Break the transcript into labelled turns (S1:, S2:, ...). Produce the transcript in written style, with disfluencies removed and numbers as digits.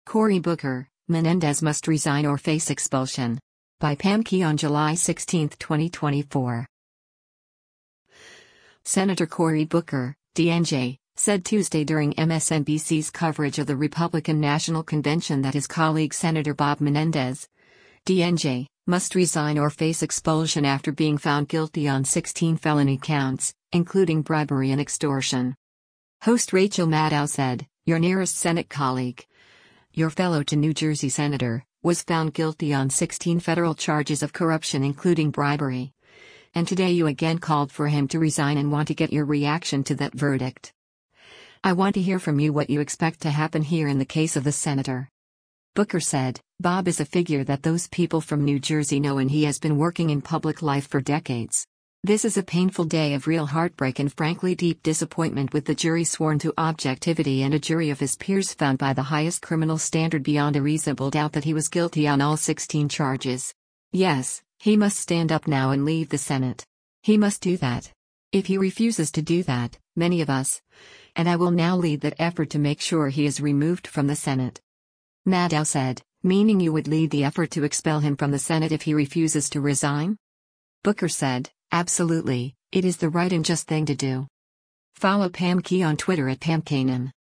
S1: Cory Booker, Menendez must resign or face expulsion. By Pam Key on July 16, 2024. Senator Cory Booker, DNJ, said Tuesday during MSNBC's coverage of the Republican National Convention that his colleague Senator Bob Menendez, DNJ, must resign or face expulsion after being found guilty on 16 felony counts, including bribery and extortion. Host Rachel Maddow said, "Your nearest Senate colleague, your fellow to New Jersey senator, was found guilty on 16 federal charges of corruption including bribery. And today you again called for him to resign and want to get your reaction to that verdict. I want to hear from you what you expect to happen here in the case of the senator." Booker said, "Bob is a figure that those people from New Jersey know and he has been working in public life for decades. This is a painful day of real heartbreak and frankly deep disappointment with the jury sworn to objectivity and a jury of his peers found by the highest criminal standard beyond a reasonable doubt that he was guilty on all 16 charges. Yes, he must stand up now and leave the Senate. He must do that. If he refuses to do that, many of us, and I will now lead that effort to make sure he is removed from the Senate." Maddow said, "Meaning you would lead the effort to expel him from the Senate if he refuses to resign?" Booker said, "Absolutely, it is the right and just thing to do." Follow Pam Key on Twitter at PamKanan.